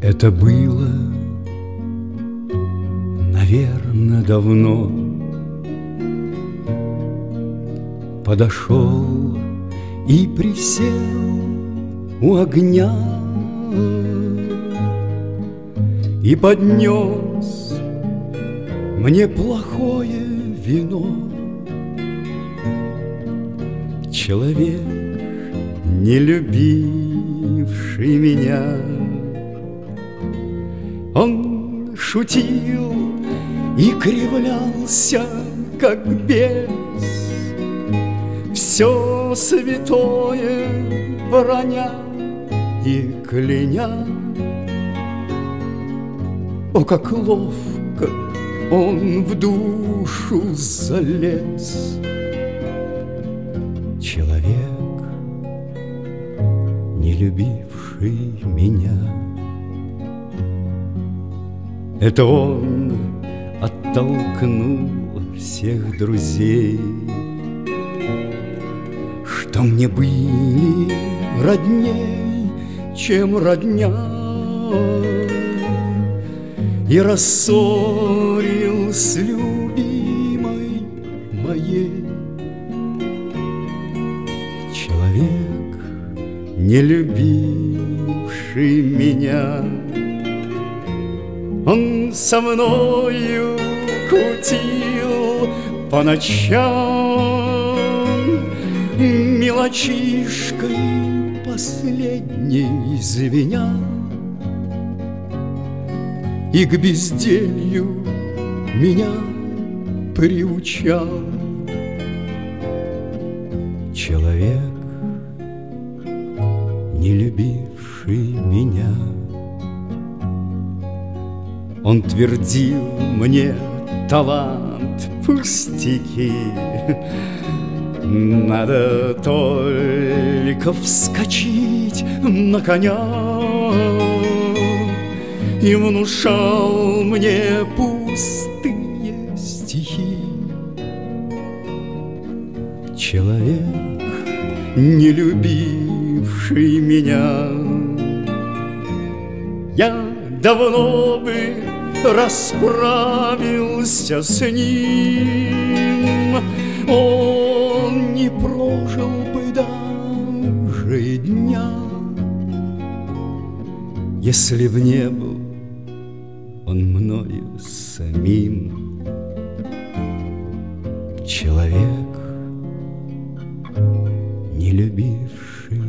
Это было, наверно, давно. Подошел и присел у огня и поднес мне плохое вино. Человек, не любивший меня, он шутил и кривлялся, как бес, все святое броня и кляня. О, как ловко он в душу залез! Человек, не любивший меня. Это он оттолкнул всех друзей, что мне были родней, чем родня, и рассорил с любимой моей. Человек, не любивший меня, он со мною кутил по ночам, мелочишкой последней звеня, и к безделью меня приучал. Человек, не любивший меня, он твердил мне: талант пустяки, надо только вскочить на коня, и внушал мне пустые стихи. Человек, не любивший меня, я давно бы расправился с ним, он не прожил бы даже и дня, если б не был он мною самим. Человек, не любивший